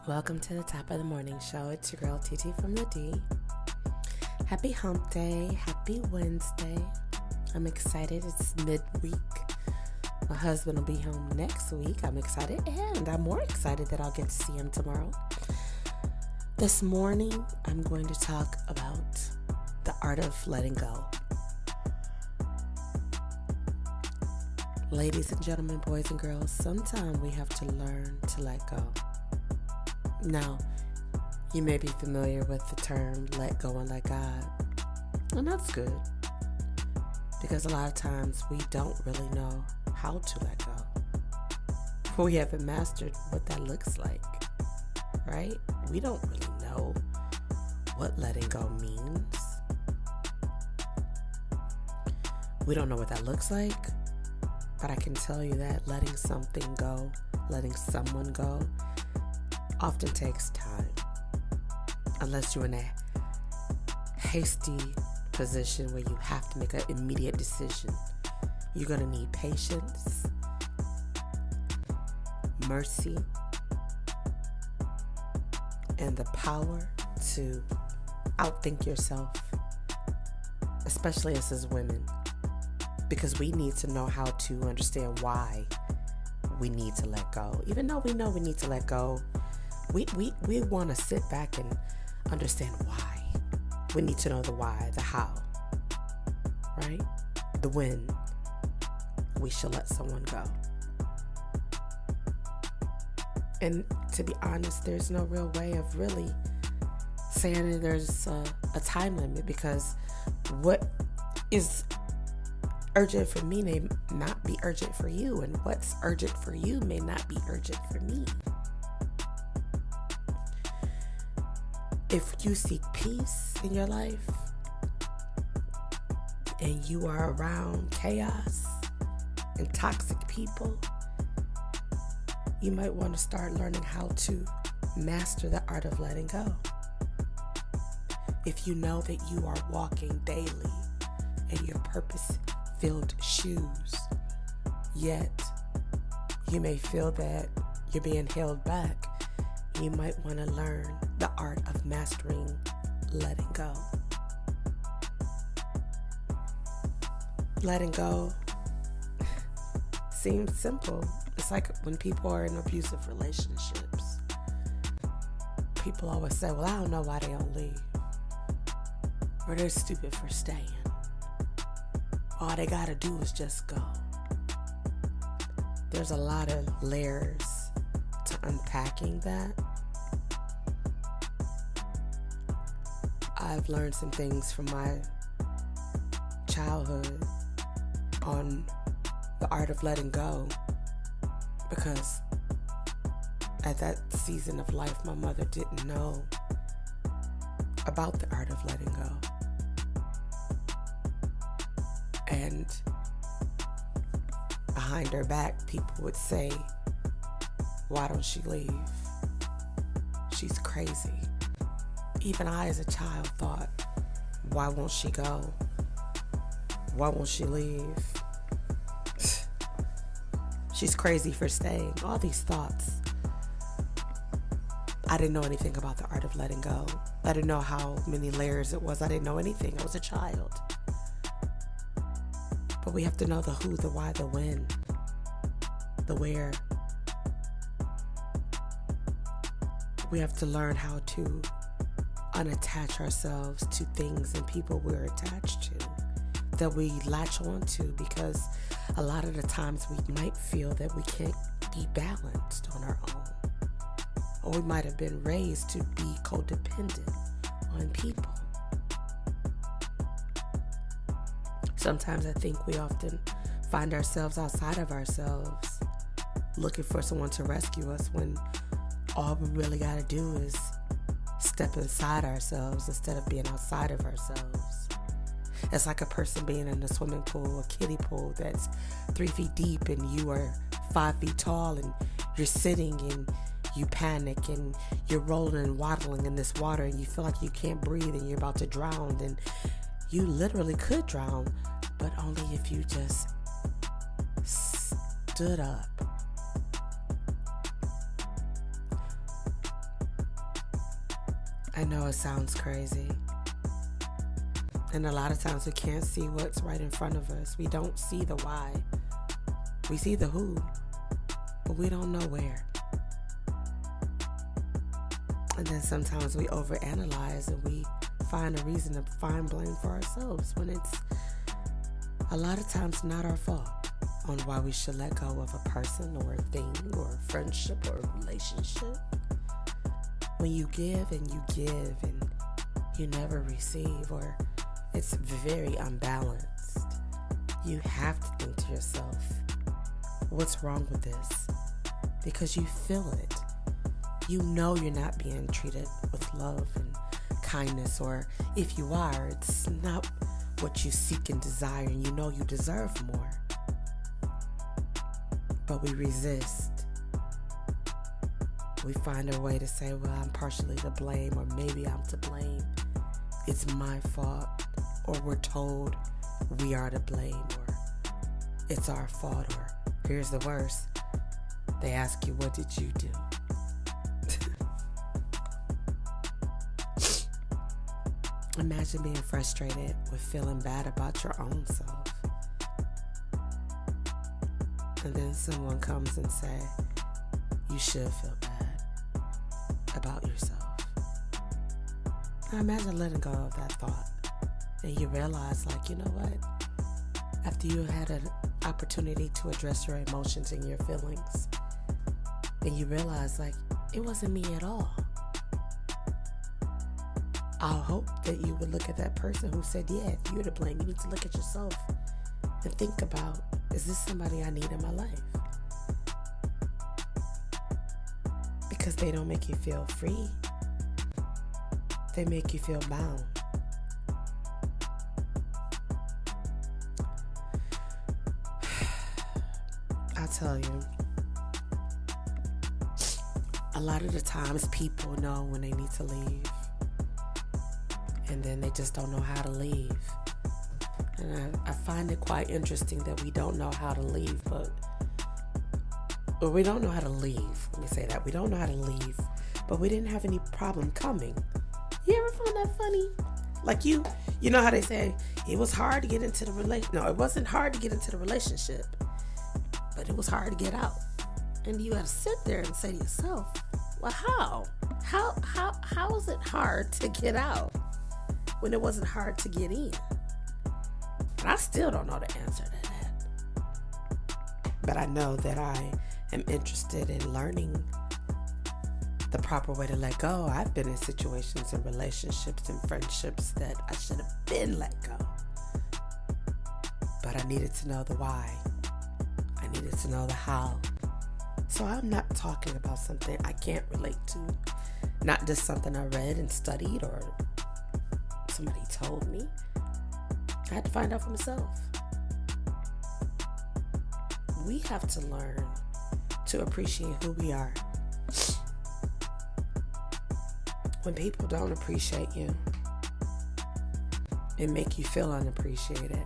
Welcome to the Top of the Morning Show. It's your girl TT from the D. Happy hump day. Happy Wednesday. I'm excited. It's midweek. My husband will be home next week. I'm excited, and I'm more excited that I'll get to see him tomorrow. This morning, I'm going to talk about the art of letting go. Ladies and gentlemen, boys and girls, sometimes we have to learn to let go. Now, you may be familiar with the term let go and let God, and that's good because a lot of times we don't really know how to let go. We haven't mastered what that looks like, right? We don't really know what letting go means. We don't know what that looks like, but I can tell you that letting something go, letting someone go, often takes time. Unless you're in a hasty position where you have to make an immediate decision. You're going to need patience, mercy, and the power to outthink yourself, especially us as women, because we need to know how to understand why we need to let go. Even though we know we need to let go, we want to sit back and understand why. We need to know the why, the how, right? The when we should let someone go. And to be honest, there's no real way of really saying that there's a time limit, because what is urgent for me may not be urgent for you, and what's urgent for you may not be urgent for me. If you seek peace in your life and you are around chaos and toxic people, you might want to start learning how to master the art of letting go. If you know that you are walking daily in your purpose-filled shoes, yet you may feel that you're being held back, you might want to learn the art of mastering letting go. Letting go seems simple. It's like when people are in abusive relationships. People always say, well, I don't know why they don't leave. Or they're stupid for staying. All they gotta do is just go. There's a lot of layers to unpacking that. I've learned some things from my childhood on the art of letting go, because at that season of life, my mother didn't know about the art of letting go. And behind her back, people would say, why don't she leave? She's crazy. Even I as a child thought, why won't she go? Why won't she leave? She's crazy for staying. All these thoughts. I didn't know anything about the art of letting go. I didn't know how many layers it was. I didn't know anything. I was a child. But we have to know the who, the why, the when, the where. We have to learn how to unattach ourselves to things and people we're attached to, that we latch on to, because a lot of the times we might feel that we can't be balanced on our own, or we might have been raised to be codependent on people. Sometimes I think we often find ourselves outside of ourselves, looking for someone to rescue us, when all we really got to do is step inside ourselves instead of being outside of ourselves. It's like a person being in a swimming pool, a kiddie pool that's 3 feet deep, and you are 5 feet tall, and you're sitting and you panic and you're rolling and waddling in this water, and you feel like you can't breathe and you're about to drown, and you literally could drown, but only if you just stood up I know it sounds crazy. And a lot of times we can't see what's right in front of us. We don't see the why. We see the who, but we don't know where. And then sometimes we overanalyze and we find a reason to find blame for ourselves when it's a lot of times not our fault on why we should let go of a person or a thing or a friendship or a relationship. When you give and you never receive, or it's very unbalanced, you have to think to yourself, what's wrong with this? Because you feel it. You know you're not being treated with love and kindness, or if you are, it's not what you seek and desire, and you know you deserve more. But we resist. We find a way to say, well, I'm partially to blame, or maybe I'm to blame. It's my fault. Or we're told we are to blame, or it's our fault, or here's the worst. They ask you, what did you do? Imagine being frustrated with feeling bad about your own self. And then someone comes and say, you should feel bad about yourself. Now imagine letting go of that thought. And you realize, like, you know what? After you had an opportunity to address your emotions and your feelings, and you realize, like, it wasn't me at all. I'll hope that you would look at that person who said, yeah, if you're to blame, you need to look at yourself and think about, is this somebody I need in my life? Because they don't make you feel free. They make you feel bound. I'll tell you, a lot of the times people know when they need to leave, and then they just don't know how to leave. And I find it quite interesting that we don't know how to leave, or we don't know how to leave. Let me say that. We don't know how to leave, but we didn't have any problem coming. You ever find that funny? Like you know how they say, it was hard to get into the relationship. No, it wasn't hard to get into the relationship, but it was hard to get out. And you got to sit there and say to yourself, well, how? How is it hard to get out when it wasn't hard to get in? And I still don't know the answer to that. But I know that I am interested in learning the proper way to let go. I've been in situations and relationships and friendships that I should have been let go. But I needed to know the why. I needed to know the how. So I'm not talking about something I can't relate to. Not just something I read and studied or somebody told me. I had to find out for myself. We have to learn to appreciate who we are. When people don't appreciate you and make you feel unappreciated,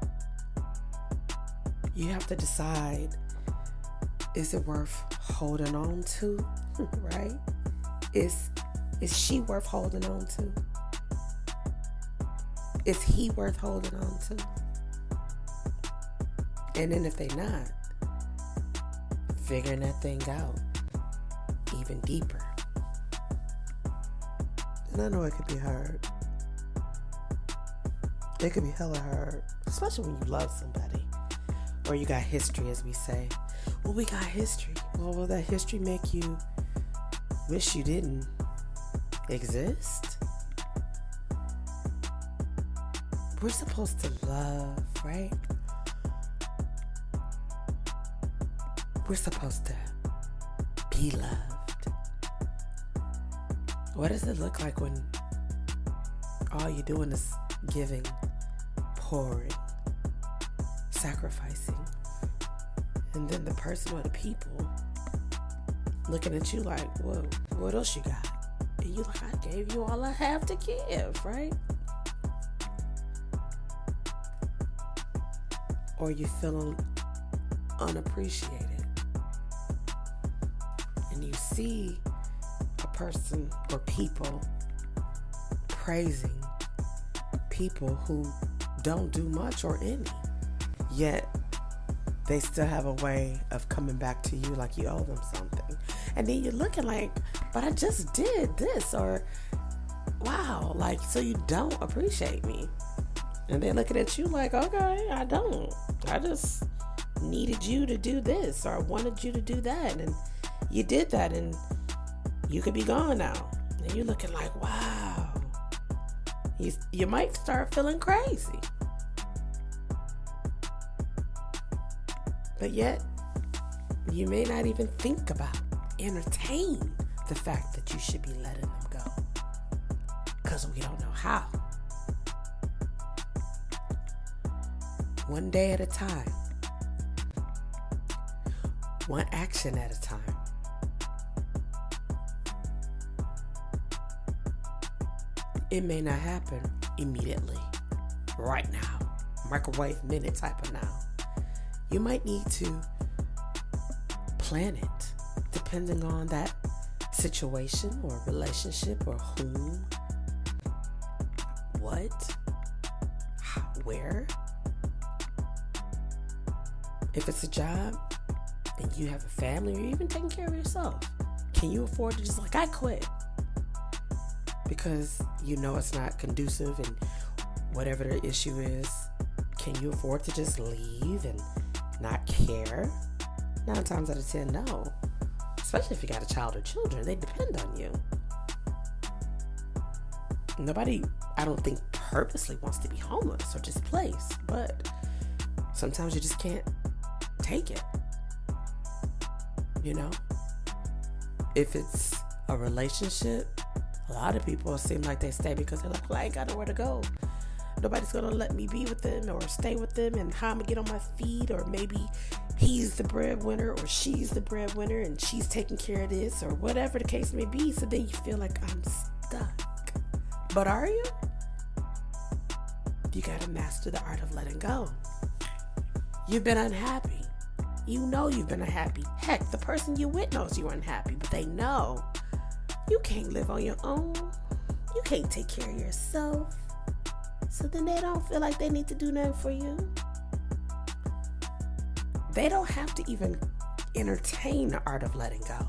you have to decide, is it worth holding on to, right? Is she worth holding on to? Is he worth holding on to? And then if they're not, figuring that thing out even deeper. And I know it could be hard. It could be hella hard, especially when you love somebody or you got history, as we say. Well, we got history. Well, will that history make you wish you didn't exist? We're supposed to love, right? We're supposed to be loved. What does it look like when all you're doing is giving, pouring, sacrificing, and then the person or the people looking at you like, whoa, what else you got? And you like, I gave you all I have to give, right? Or you feeling unappreciated. And you see a person or people praising people who don't do much or any, yet they still have a way of coming back to you like you owe them something. And then you're looking like, but I just did this, or wow, like, so you don't appreciate me. And they're looking at you like, okay, I don't. I just needed you to do this, or I wanted you to do that, and you did that, and you could be gone now. And you're looking like, wow. You might start feeling crazy. But yet, you may not even think about, entertain the fact that you should be letting them go. Because we don't know how. One day at a time. One action at a time. It may not happen immediately, right now, microwave minute type of now. You might need to plan it, depending on that situation or relationship or whom, what, where. If it's a job and you have a family, or you're even taking care of yourself, can you afford to just like, I quit? Because you know it's not conducive, and whatever the issue is, can you afford to just leave and not care? 9 times out of 10, no. Especially if you got a child or children, they depend on you. Nobody, I don't think, purposely wants to be homeless or displaced, but sometimes you just can't take it. You know? If it's a relationship, a lot of people seem like they stay because they're like, well, I ain't got nowhere to go. Nobody's going to let me be with them or stay with them, and how I'm going to get on my feet, or maybe he's the breadwinner or she's the breadwinner and she's taking care of this, or whatever the case may be. So then you feel like, I'm stuck. But are you? You got to master the art of letting go. You've been unhappy. You know you've been unhappy. Heck, the person you with knows you're unhappy, but they know you can't live on your own. You can't take care of yourself. So then they don't feel like they need to do nothing for you. They don't have to even entertain the art of letting go.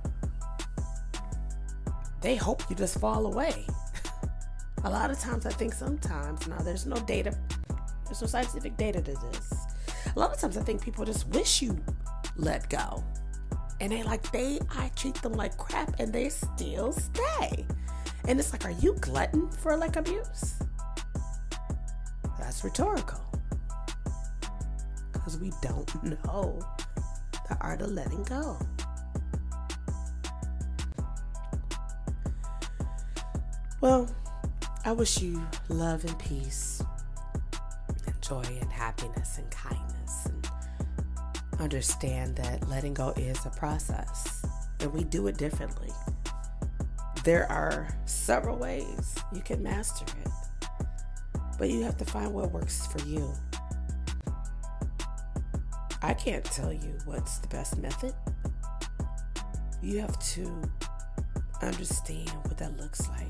They hope you just fall away. A lot of times, I think sometimes, now there's no data, there's no scientific data to this. A lot of times I think people just wish you let go. And I treat them like crap, and they still stay. And it's like, are you glutton for like abuse? That's rhetorical. Because we don't know the art of letting go. Well, I wish you love and peace, and joy and happiness and kindness, and understand that letting go is a process, and we do it differently. There are several ways you can master it, but you have to find what works for you. I can't tell you what's the best method. You have to understand what that looks like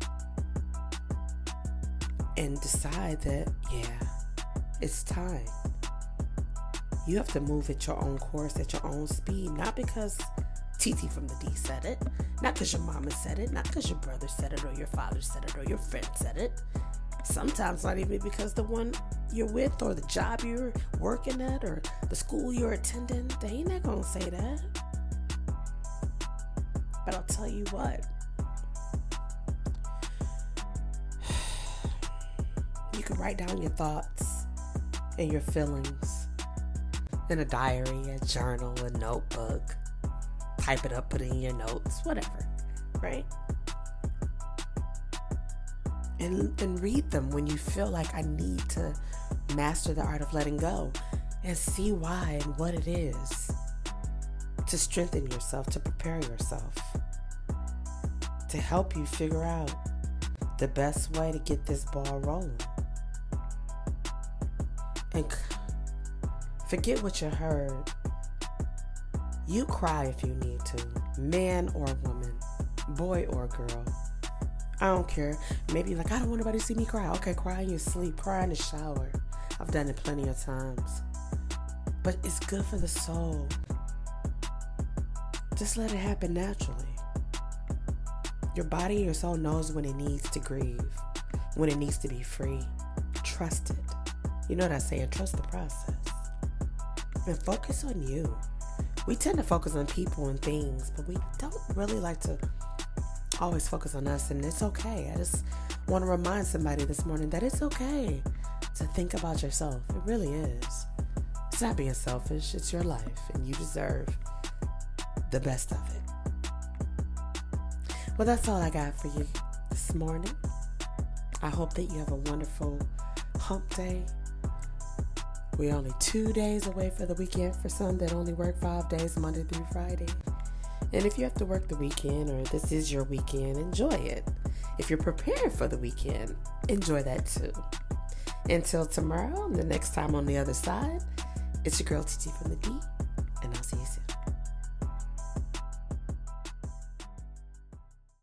and decide that, it's time. You have to move at your own course, at your own speed, not because TT from the D said it, not because your mama said it, not because your brother said it, or your father said it, or your friend said it. Sometimes not even because the one you're with, or the job you're working at, or the school you're attending, they ain't not gonna say that. But I'll tell you what, you can write down your thoughts and your feelings in a diary, a journal, a notebook. Type it up, put it in your notes, whatever, right? And read them when you feel like, I need to master the art of letting go, and see why and what it is, to strengthen yourself, to prepare yourself, to help you figure out the best way to get this ball rolling. And forget what you heard. You cry if you need to, man or woman, boy or girl. I don't care. Maybe like, I don't want nobody to see me cry. Okay, cry in your sleep. Cry in the shower. I've done it plenty of times. But it's good for the soul. Just let it happen naturally. Your body and your soul knows when it needs to grieve, when it needs to be free. Trust it. You know what I'm saying? Trust the process. And focus on you. We tend to focus on people and things, but we don't really like to always focus on us, and it's okay. I just want to remind somebody this morning that it's okay to think about yourself. It really is. It's not being selfish. It's your life, and you deserve the best of it. Well, that's all I got for you this morning. I hope that you have a wonderful hump day. We're only 2 days away for the weekend for some that only work 5 days, Monday through Friday. And if you have to work the weekend, or this is your weekend, enjoy it. If you're preparing for the weekend, enjoy that too. Until tomorrow, the next time on the other side, it's your girl TT from the D, and I'll see you soon.